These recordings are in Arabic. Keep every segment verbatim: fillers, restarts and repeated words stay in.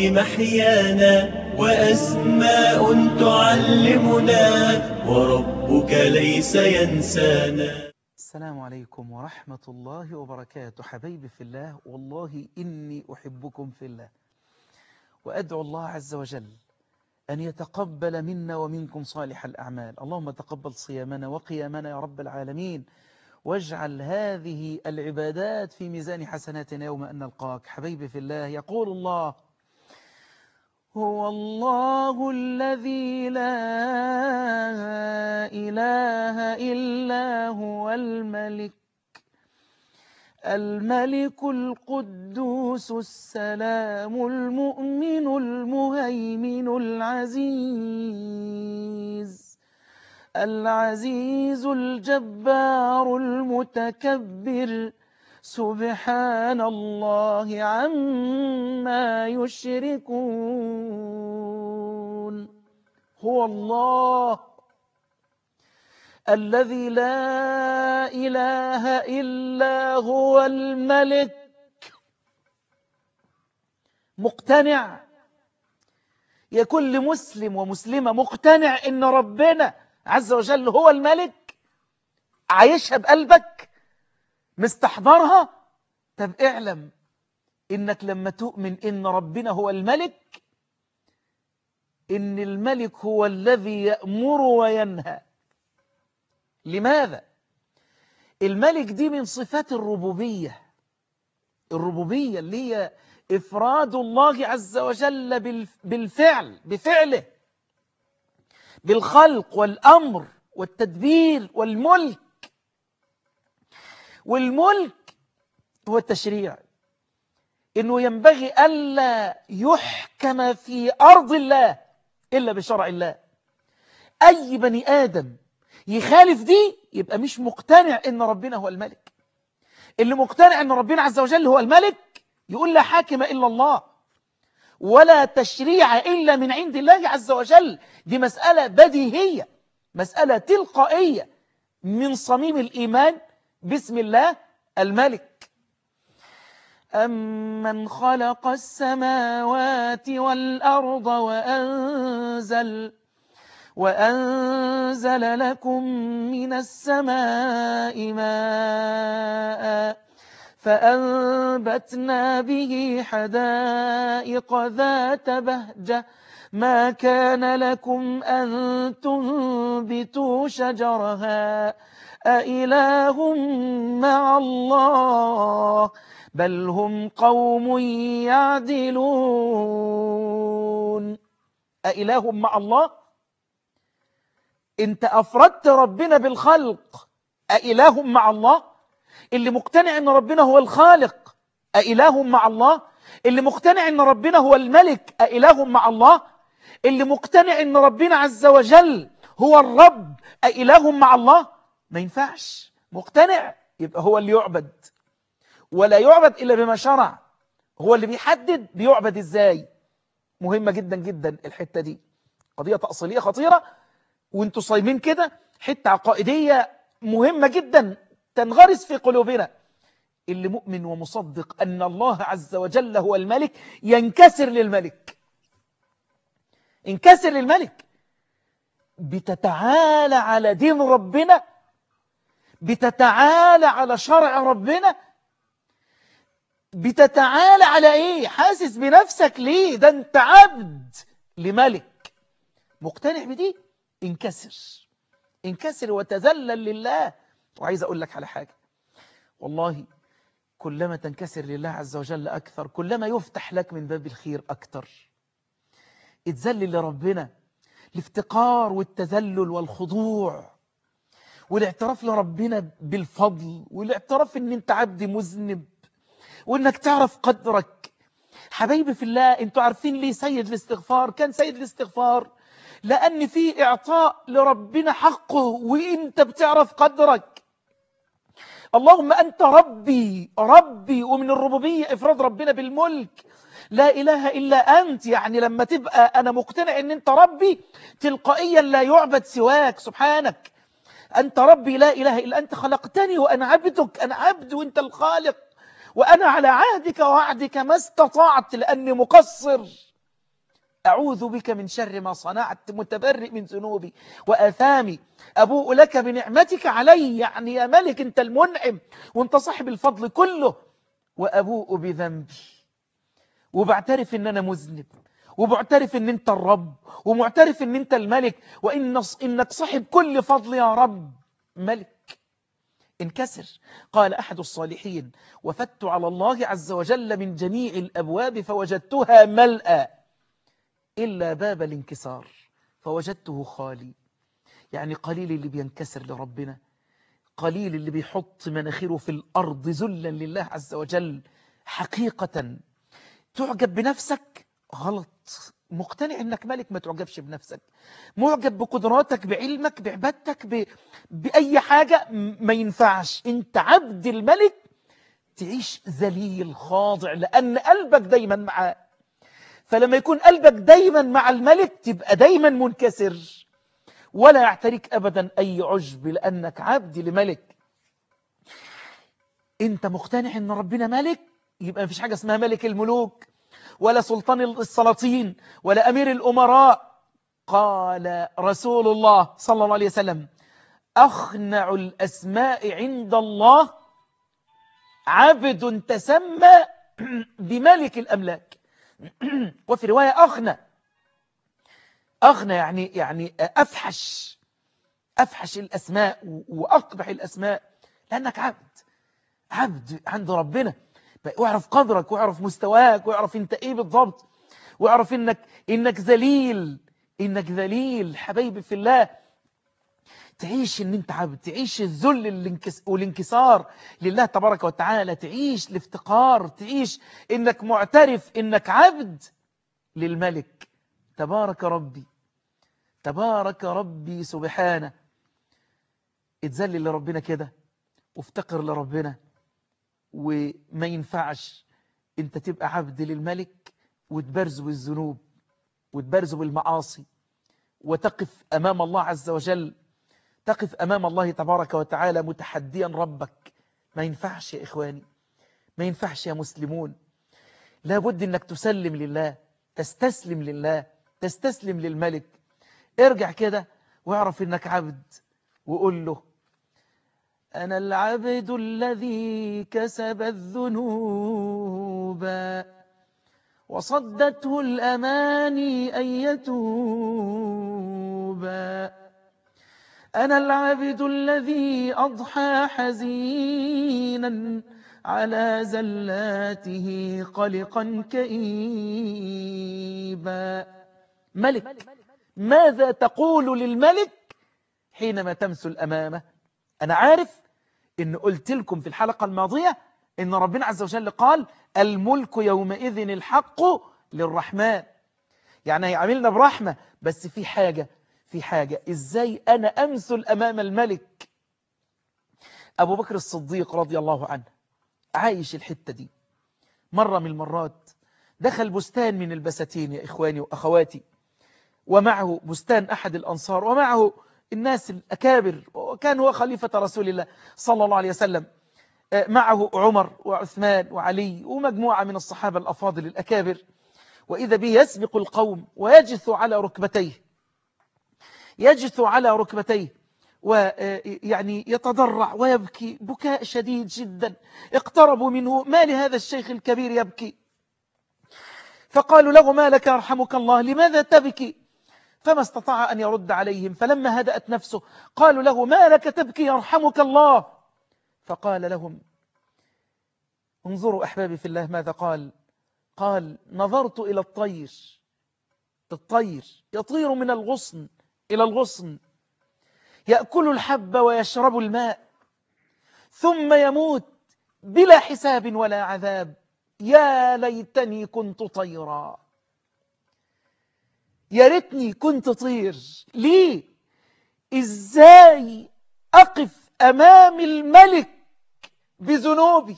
في محيانا وأسماء تعلمنا وربك ليس ينسانا. السلام عليكم ورحمة الله وبركاته. حبايبي في الله، والله إني أحبكم في الله، وأدعو الله عز وجل أن يتقبل منا ومنكم صالح الأعمال. اللهم تقبل صيامنا وقيامنا يا رب العالمين، واجعل هذه العبادات في ميزان حسناتنا يوم أن نلقاك. حبايبي في الله، يقول الله: هو الله الذي لا إله إلا هو الملك الملك القدوس السلام المؤمن المهيمن العزيز العزيز الجبار المتكبر سبحان الله عما يشركون. هو الله الذي لا إله إلا هو الملك. مقتنع يا كل مسلم ومسلمة، مقتنع إن ربنا عز وجل هو الملك؟ عايشها بقلبك؟ مستحضرها؟ طب اعلم إنك لما تؤمن إن ربنا هو الملك، إن الملك هو الذي يأمر وينهى. لماذا؟ الملك دي من صفات الربوبية، الربوبية اللي هي إفراد الله عز وجل بالفعل، بفعله، بالخلق والأمر والتدبير والملك. والملك هو التشريع، إنه ينبغي ألا يحكم في أرض الله إلا بشرع الله. أي بني آدم يخالف دي يبقى مش مقتنع إن ربنا هو الملك. اللي مقتنع إن ربنا عز وجل هو الملك يقول لا حاكم إلا الله ولا تشريع إلا من عند الله عز وجل. دي مسألة بديهية، مسألة تلقائية من صميم الإيمان بسم الله الملك. أمن خلق السماوات والأرض وأنزل وأنزل لكم من السماء ماء فأنبتنا به حدائق ذات بهجة ما كان لكم أن تنبتوا شجرها أإله مع الله بل هم قوم يعدلون. أإله مع الله؟ انت أفردت ربنا بالخلق، أإله مع الله؟ اللي مقتنع ان ربنا هو الخالق أإله مع الله؟ اللي مقتنع ان ربنا هو الملك أإله مع الله؟ اللي مقتنع ان ربنا عز وجل هو الرب أإله مع الله؟ ما ينفعش. مقتنع يبقى هو اللي يعبد، ولا يعبد إلا بما شرع. هو اللي بيحدد بيعبد إزاي. مهمة جدا جدا الحتة دي، قضية تأصيلية خطيرة، وانتوا صايمين كده حتة عقائدية مهمة جدا تنغرس في قلوبنا. اللي مؤمن ومصدق أن الله عز وجل هو الملك ينكسر للملك، انكسر للملك. بتتعالى على دين ربنا، بتتعالى على شرع ربنا، بتتعالى على ايه؟ حاسس بنفسك ليه؟ ده انت عبد لملك. مقتنع بدي؟ انكسر، انكسر وتذلل لله. وعايز اقول لك على حاجة، والله كلما تنكسر لله عز وجل أكثر، كلما يفتح لك من باب الخير أكثر. اتذلل لربنا، الافتقار والتذلل والخضوع والاعتراف لربنا بالفضل، والاعتراف ان انت عبد مذنب، وانك تعرف قدرك. حبايبي في الله، انتوا عارفين ليه سيد الاستغفار كان سيد الاستغفار؟ لأن في إعطاء لربنا حقه وإنت بتعرف قدرك. اللهم أنت ربي ربي، ومن الربوبية إفراد ربنا بالملك. لا إله إلا أنت، يعني لما تبقى أنا مقتنع أن أنت ربي، تلقائيا لا يعبد سواك سبحانك. أنت ربي لا إله إلا أنت، خلقتني وأنا عبدك، أنا عبد وأنت الخالق، وأنا على عهدك ووعدك ما استطعت لأني مقصر. أعوذ بك من شر ما صنعت، متبرئ من ذنوبي وآثامي، أبوء لك بنعمتك علي. يعني يا ملك أنت المنعم وأنت صاحب الفضل كله، وأبوء بذنبي، وبعترف أن أنا مذنب، وبعترف أن أنت الرب، ومعترف أن أنت الملك، وإن إنك صاحب كل فضل يا رب. ملك انكسر. قال أحد الصالحين: وفدت على الله عز وجل من جميع الأبواب فوجدتها ملأى إلا باب الانكسار فوجدته خالي. يعني قليل اللي بينكسر لربنا، قليل اللي بيحط مناخيره في الأرض ذلا لله عز وجل. حقيقة تعجب بنفسك غلط. مقتنع انك ملك، ما تعجبش بنفسك. معجب بقدراتك، بعلمك، بعبادتك، ب... بأي حاجة، ما ينفعش. انت عبد الملك، تعيش ذليل خاضع لأن قلبك دايما معاه. فلما يكون قلبك دايما مع الملك تبقى دايما منكسر، ولا يعتريك أبدا أي عجب لأنك عبد لملك. انت مقتنع ان ربنا ملك، يبقى مفيش حاجة اسمها ملك الملوك، ولا سلطان السلاطين، ولا أمير الأمراء. قال رسول الله صلى الله عليه وسلم: أخنع الأسماء عند الله عبد تسمى بملك الأملاك. وفي رواية أخنع، أخنع يعني يعني أفحش، أفحش الأسماء وأقبح الأسماء، لأنك عبد، عبد عند ربنا. واعرف قدرك، واعرف مستواك، واعرف انت ايه بالضبط، واعرف انك انك ذليل، انك ذليل. حبايبي في الله، تعيش ان انت عبد، تعيش الذل والانكسار لله تبارك وتعالى، تعيش الافتقار، تعيش انك معترف انك عبد للملك. تبارك ربي، تبارك ربي سبحانه. اتذلل لربنا كده وافتقر لربنا، وما ينفعش انت تبقى عبد للملك وتبرزه بالذنوب وتبرزه بالمعاصي، وتقف أمام الله عز وجل، تقف أمام الله تبارك وتعالى متحديا ربك. ما ينفعش يا إخواني، ما ينفعش يا مسلمون. لابد أنك تسلم لله، تستسلم لله، تستسلم للملك. ارجع كده واعرف أنك عبد، وقول له: أنا العبد الذي كسب الذنوب وصدته الأماني أن يتوب. أنا العبد الذي أضحى حزينا على زلاته قلقا كئيبا. ملك، ماذا تقول للملك حينما تمثل أمامه؟ أنا عارف إن قلت لكم في الحلقة الماضية إن ربنا عز وجل قال: الملك يومئذ الحق للرحمن. يعني هيعاملنا برحمة، بس في حاجة، في حاجة إزاي أنا أمثل أمام الملك. أبو بكر الصديق رضي الله عنه عايش الحتة دي. مرة من المرات دخل بستان من البساتين يا إخواني وأخواتي، ومعه بستان أحد الأنصار، ومعه الناس الأكابر، وكان هو خليفة رسول الله صلى الله عليه وسلم. معه عمر وعثمان وعلي ومجموعة من الصحابة الأفاضل الأكابر. وإذا به يسبق القوم ويجث على ركبتيه، يجث على ركبتيه ويعني يتضرع ويبكي بكاء شديد جدا. اقتربوا منه: ما لهذا الشيخ الكبير يبكي؟ فقالوا له: ما لك يرحمك الله، لماذا تبكي؟ فما استطاع أن يرد عليهم. فلما هدأت نفسه قالوا له: ما لك تبكي يرحمك الله؟ فقال لهم: انظروا أحبابي في الله ماذا قال. قال: نظرت إلى الطير، الطير يطير من الغصن إلى الغصن، يأكل الحب ويشرب الماء، ثم يموت بلا حساب ولا عذاب. يا ليتني كنت طيرا، يا ريتني كنت طير. ليه؟ إزاي أقف أمام الملك بذنوبي؟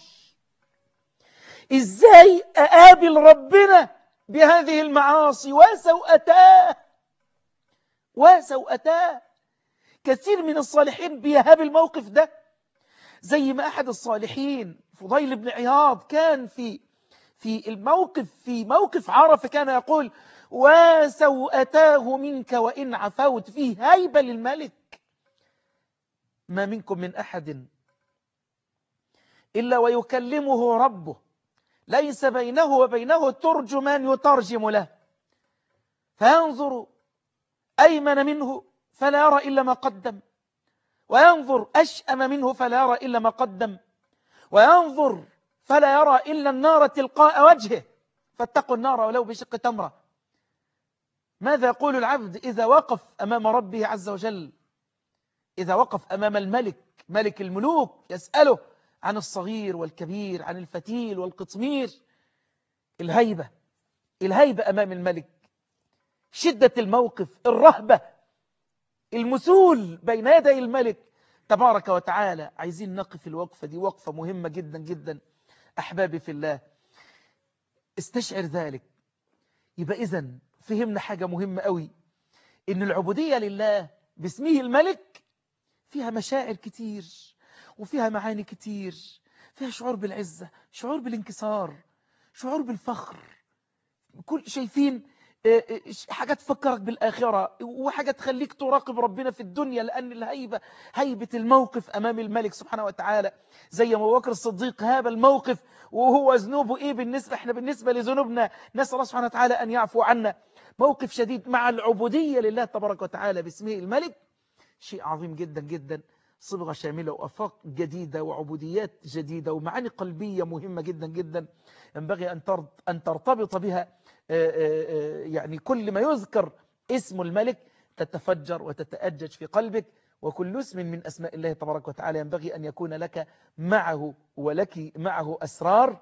إزاي أقابل ربنا بهذه المعاصي وسوءتاه وسوءتاه؟ كثير من الصالحين بيهاب الموقف ده، زي ما أحد الصالحين فضيل بن عياض كان في في الموقف في موقف عرفة كان يقول وسوءتاه منك وإن عفوت، فيه هيبة للملك. ما منكم من أحد إلا ويكلمه ربه ليس بينه وبينه ترجمان يترجم له، فينظر أيمن منه فلا يرى إلا ما قدم، وينظر أشأم منه فلا يرى إلا ما قدم، وينظر فلا يرى إلا النار تلقاء وجهه، فاتقوا النار ولو بشق تمرة. ماذا يقول العبد إذا وقف أمام ربه عز وجل؟ إذا وقف أمام الملك ملك الملوك يسأله عن الصغير والكبير، عن الفتيل والقطمير. الهيبة الهيبة أمام الملك، شدة الموقف، الرهبة، المثول بين يدي الملك تبارك وتعالى. عايزين نقف الوقفة دي، وقفة مهمة جدا جدا أحبابي في الله. استشعر ذلك. يبقى إذن فهمنا حاجة مهمة قوي، إن العبودية لله باسمه الملك فيها مشاعر كتير وفيها معاني كتير، فيها شعور بالعزة، شعور بالانكسار، شعور بالفخر. كل شايفين حاجة تفكرك بالآخرة، وحاجة تخليك تراقب ربنا في الدنيا، لأن الهيبة هيبة الموقف أمام الملك سبحانه وتعالى. زي ما أبو بكر الصديق هاب الموقف وهو ذنوبه إيه بالنسبة إحنا بالنسبة لذنوبنا، نسأل الله سبحانه وتعالى أن يعفو عنا. موقف شديد مع العبودية لله تبارك وتعالى باسمه الملك، شيء عظيم جدا جدا، صبغة شاملة وأفاق جديدة وعبوديات جديدة ومعاني قلبية مهمة جدا جدا ينبغي أن ترتبط بها. يعني كل ما يذكر اسم الملك تتفجر وتتأجج في قلبك، وكل اسم من أسماء الله تبارك وتعالى ينبغي أن يكون لك معه ولك معه أسرار.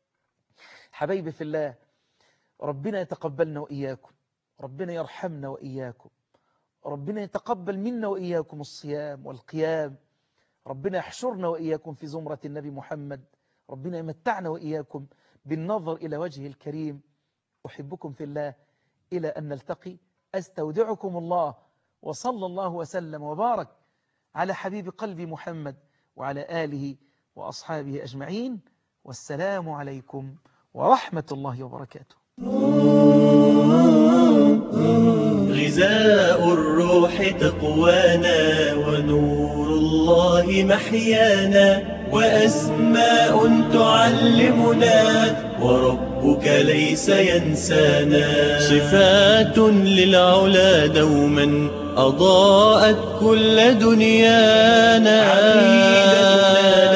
حبايبي في الله، ربنا يتقبلنا وإياكم، ربنا يرحمنا وإياكم، ربنا يتقبل منا وإياكم الصيام والقيام، ربنا يحشرنا وإياكم في زمرة النبي محمد، ربنا يمتعنا وإياكم بالنظر إلى وجهه الكريم. أحبكم في الله، إلى أن نلتقي، أستودعكم الله، وصلى الله وسلم وبارك على حبيب قلبي محمد وعلى آله وأصحابه أجمعين، والسلام عليكم ورحمة الله وبركاته. غذاء الروح تقوانا ونور الله محيانا، وأسماء تعلمنا وربك ليس ينسانا، صفات للعلا دوما أضاءت كل دنيانا.